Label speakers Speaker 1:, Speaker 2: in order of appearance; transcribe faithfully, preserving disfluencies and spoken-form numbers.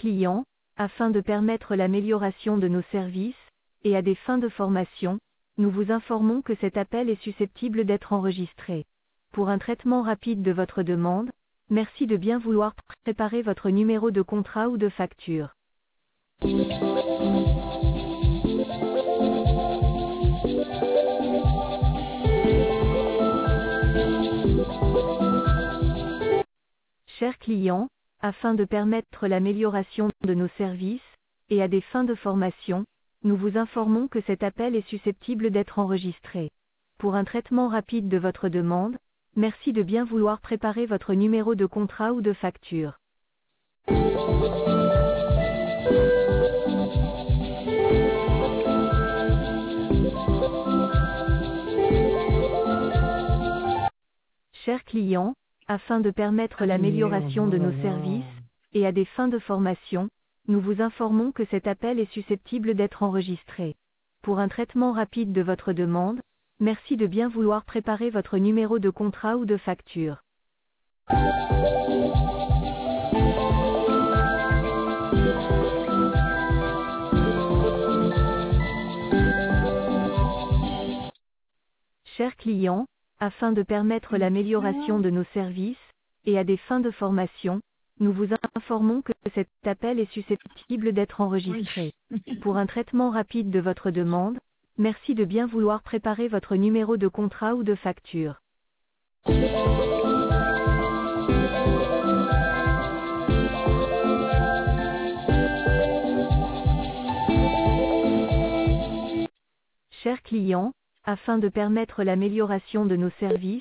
Speaker 1: clients, afin de permettre l'amélioration de nos services, et à des fins de formation, nous vous informons que cet appel est susceptible d'être enregistré. Pour un traitement rapide de votre demande, merci de bien vouloir préparer votre numéro de contrat ou de facture. Chers clients, afin de permettre l'amélioration de nos services, et à des fins de formation, nous vous informons que cet appel est susceptible d'être enregistré. Pour un traitement rapide de votre demande, merci de bien vouloir préparer votre numéro de contrat ou de facture. Chers clients, afin de permettre l'amélioration de nos services, et à des fins de formation, nous vous informons que cet appel est susceptible d'être enregistré. Pour un traitement rapide de votre demande, merci de bien vouloir préparer votre numéro de contrat ou de facture. Chers clients, afin de permettre l'amélioration de nos services, et à des fins de formation, nous vous informons que cet appel est susceptible d'être enregistré. Pour un traitement rapide de votre demande, merci de bien vouloir préparer votre numéro de contrat ou de facture. Chers clients, afin de permettre l'amélioration de nos services,